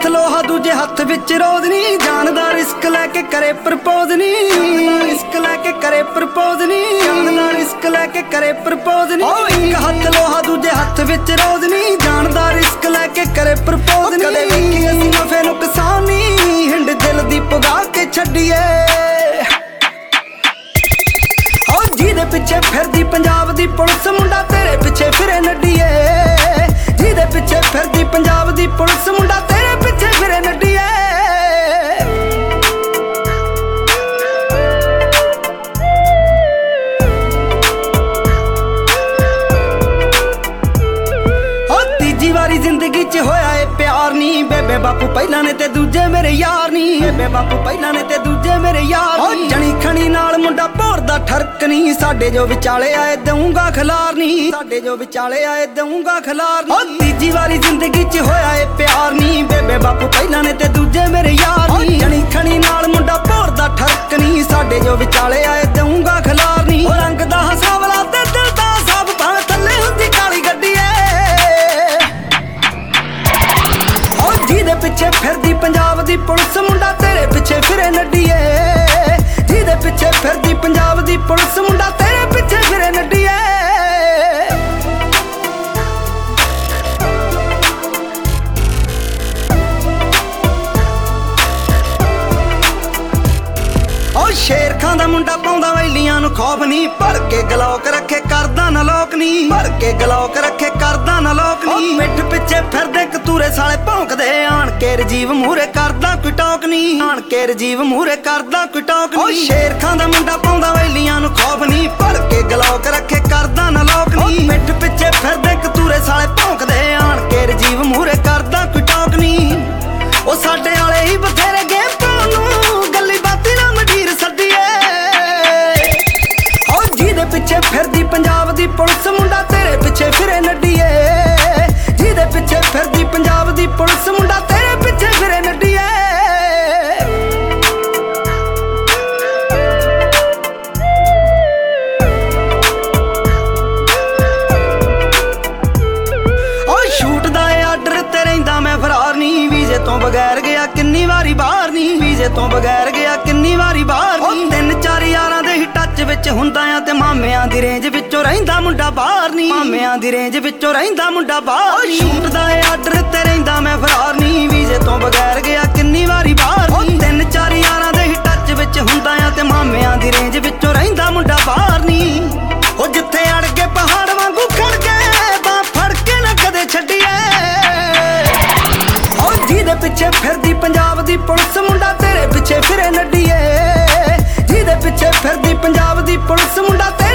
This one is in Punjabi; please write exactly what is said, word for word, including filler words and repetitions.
हथ लोहा दूजे हथ विच रोज नी, जानदा रिस्क लैके करे प्रपोज नी, रिस्क लैके करे प्रपोज नी, जानदा रिस्क लैके करे प्रपोज नी। एक हथ लोहा दूजे हथ विच रोज नी, जानदा रिस्क लैके करे प्रपोज नी। कदे वेखी असीं नफे नुकसान नी, हिंड दिल दी पुगा के छड्डीए। ਜਿਹਦੇ ਪਿੱਛੇ ਫਿਰਦੀ ਪੰਜਾਬ ਦੀ ਪੁਲਿਸ, ਮੁੰਡਾ ਤੇਰੇ ਪਿੱਛੇ ਫਿਰੇ ਨੱਡੀਏ। ਜਿਹਦੇ ਪਿੱਛੇ ਫਿਰਦੀ ਪੰਜਾਬ ਦੀ ਪੁਲਿਸ, ਮੁੰਡਾ ਤੇਰੇ ਪਿੱਛੇ ਫਿਰੇ ਨੱਡੀਏ। ਤੀਜੀ ਵਾਰੀ ਜ਼ਿੰਦਗੀ 'ਚ ਹੋਇਆ ਏ ਪਿਆਰ ਨੀ, ਬੇਬੇ ਬਾਪੂ ਪਹਿਲਾਂ ਨੇ ਤੇ ਦੂਜੇ ਮੇਰੇ ਯਾਰ ਨੀ, ਬੇਬੇ ਬਾਪੂ ਪਹਿਲਾਂ ਨੇ ਤੇ ਦੂਜੇ ਮੇਰੇ ਯਾਰ ਨੀ। ਜਣੀ ਖਣੀ ਨਾਲ ਮੁੰਡਾ ਭੋਰਦਾ ਠਰਕ ਨੀ, ਸਾਡੇ ਜੋ ਵਿਚਾਲੇ ਆਏ ਦਊਂਗਾ ਖਿਲਾਰ ਨੀ, ਸਾਡੇ ਜੋ ਵਿਚਾਲੇ ਆਏ ਦਊਂਗਾ ਖਿਲਾਰ ਨੀ। ਤੀਜੀ ਵਾਰੀ ਜ਼ਿੰਦਗੀ 'ਚ ਹੋਇਆ ਏ ਪਿਆਰ ਨੀ, ਬੇਬੇ ਬਾਪੂ ਪਹਿਲਾਂ ਨੇ ਤੇ ਦੂਜੇ ਮੇਰੇ ਯਾਰ ਨੀ। ਜਣੀ ਖਣੀ ਨਾਲ ਮੁੰਡਾ ਭੋਰਦਾ ਠਰਕ ਨੀ, ਸਾਡੇ ਜੋ ਵਿਚਾਲੇ ਆਏ ਦਊਂਗਾ ਖਿਲਾਰ ਨੀ। ਉਹ ਰੰਗ ਦਾ ਹਸਾਵਲਾ ਤੇ ਦਿਲ ਦਾ ਸਭ ਭਾਵੇਂ ਥੱਲੇ ਹੁੰਦੀ ਕਾਲੀ ਗੱਡੀ ਏ। ਜਿਹਦੇ ਪਿੱਛੇ ਫਿਰਦੀ ਪੰਜਾਬ ਦੀ ਪੁਲਿਸ, ਮੁੰਡਾ ਤੇਰੇ ਪਿੱਛੇ ਫਿਰੇ ਨੱਡੀਏ। ਜਿਹਦੇ ਪਿੱਛੇ ਫਿਰਦੀ ਪੰਜਾਬ ਦੀ ਪੁਲਿਸ, ਮੁੰਡਾ ਤੇਰੇ ਪਿੱਛੇ ਫਿਰੇ ਨੱਡੀਏ। ਉਹ ਸ਼ੇਰ ਖਾਂ ਦਾ ਮੁੰਡਾ ਪਾਉਂਦਾ ਵੈਲੀਆਂ ਨੂੰ ਖੌਫ ਨੀ, ਭੜ ਕੇ ਗਲੋਕ ਰੱਖੇ ਕਰਦਾ ਨਾ ਲੋਕ ਨੀ, ਭੜ ਕੇ ਗਲੋਕ ਰੱਖੇ ਕਰਦਾ ਨਾ ਲੋਕ ਨੀ। ਮਿੱਠ ਪਿੱਛੇ ਫਿਰਦੇ ਕਤੂਰੇ ਸਾਲੇ ਭੌਂਕਦੇ, ਆਣ ਕੇ ਰਜੀਵ ਮੂਹਰੇ ਕਰਦਾ ਕੋਈ ਟੋਕ ਨੀ, ਆਣ ਕੇ ਰਜੀਵ ਮੂਹਰੇ ਕਰਦਾ ਕੋਈ ਟੋਕ ਨੀ। ਉਹ ਸ਼ੇਰ ਖਾਂ ਦਾ ਮੁੰਡਾ ਪਾਉਂਦਾ ਵੈਲੀਆਂ ਨੂੰ ਖੌਫ ਨੀ, ਭੜ ਕੇ ਗਲੋਕ ਰੱਖੇ ਕਰਦਾ ਨਾ ਲੋਕ ਨੀ। ਮਿੱਠ ਪਿੱਛੇ ਫਿਰਦੇ ਕਤੂਰੇ ਸਾਲੇ ਭੌਂਕਦੇ, ਆਣ ਕੇ ਰਜੀਵ ਮੂਹਰੇ ਕਰਦਾ ਕੋਈ ਟੋਕ ਨੀ। ਉਹ ਸਾਡੇ ਵਾਲੇ ਹੀ ਬਥੇਰੇ ਗੇ ਪਾਉਣ ਨੂੰ, ਗੱਲੀ ਬਾਤੀ ਨਾ ਮੰਡੀਰ ਸੱਦੀਏ। ਉਹ ਜਿਹਦੇ ਪਿੱਛੇ ਫਿਰਦੀ ਪੰਜਾਬ ਦੀ ਪੁਲਿਸ, ਮੁੰਡਾ ਤੇਰੇ ਪਿੱਛੇ ਫਿਰੇ ਨੱਡੀਏ। ਜਿਹਦੇ ਪਿੱਛੇ ਫਿਰਦੀ ਪੰਜਾਬ ਦੀ ਪੁਲਿਸ, ਮੁੰਡਾ ਤੇਰੇ ਪਿੱਛੇ ਫਿਰੇ ਨੱਡੀਏ। ਉਹ ਸ਼ੂਟ ਦਾ ਆਰਡਰ ਤੇ ਰਹਿੰਦਾ ਮੈਂ ਫਰਾਰ ਨੀ, ਵੀਜ਼ੇ ਤੋਂ ਬਗੈਰ ਗਿਆ ਕਿੰਨੀ ਵਾਰੀ ਬਾਹਰ ਨੀ, ਵੀਜ਼ੇ ਤੋਂ ਬਗੈਰ ਗਿਆ ਕਿੰਨੀ ਵਾਰੀ ਬਾਹਰ ਨੀ। ਤਿੰਨ ਚਾਰ ਯਾਰਾਂ ਦੇ ਹੀ ਟੱਚ ਵਿੱਚ ਹੁੰਦਾ ਆ, ਤੇ ਮਾਮਿਆਂ ਦੀ ਰੇਂਜ ਵਿੱਚੋਂ ਰਹਿੰਦਾ ਮੁੰਡਾ ਬਾਹਰ ਨੀ, ਮਾਮਿਆਂ ਦੀ ਰੇਂਜ ਵਿੱਚੋਂ ਰਹਿੰਦਾ ਮੁੰਡਾ ਬਾਹਰ ਨੀ। ਸ਼ੂਟ ਦਾ ਆਰਡਰ ਤੇ ਰਹਿੰਦਾ ਮੈਂ ਫਰਾਰ ਨੀ, ਵੀਜ਼ੇ ਤੋਂ ਬਗੈਰ ਗਿਆ ਕਿੰਨੀ ਵਾਰੀ ਬਾਹਰ ਨੀ। ਤਿੰਨ ਚਾਰ ਯਾਰਾਂ ਦੇ ਹੀ ਟੱਚ ਵਿੱਚ ਹੁੰਦਾ ਆ, ਤੇ ਮਾਮਿਆਂ ਦੀ ਰੇਂਜ ਵਿੱਚੋਂ ਰਹਿੰਦਾ ਮੁੰਡਾ ਬਾਹਰ ਨੀ। ਉਹ ਜਿੱਥੇ ਅੜ ਕੇ ਪਹਾੜ ਵਾਂਗੂ ਖੜ ਕੇ, ਬਾਂਹ ਫੜ ਕੇ ਨਾ ਕਦੇ ਛੱਡੀਏ। ਉਹ ਜਿਹਦੇ ਪਿੱਛੇ ਫਿਰਦੀ ਪੰਜਾਬ ਦੀ ਪੁਲਿਸ, ਮੁੰਡਾ ਤੇਰੇ ਪਿੱਛੇ ਫਿਰੇ ਨੱਡੀਏ। ਜਿਹਦੇ ਪਿੱਛੇ ਫਿਰਦੀ ਪੰਜਾਬ ਦੀ ਪੁਲਿਸ, ਮੁੰਡਾ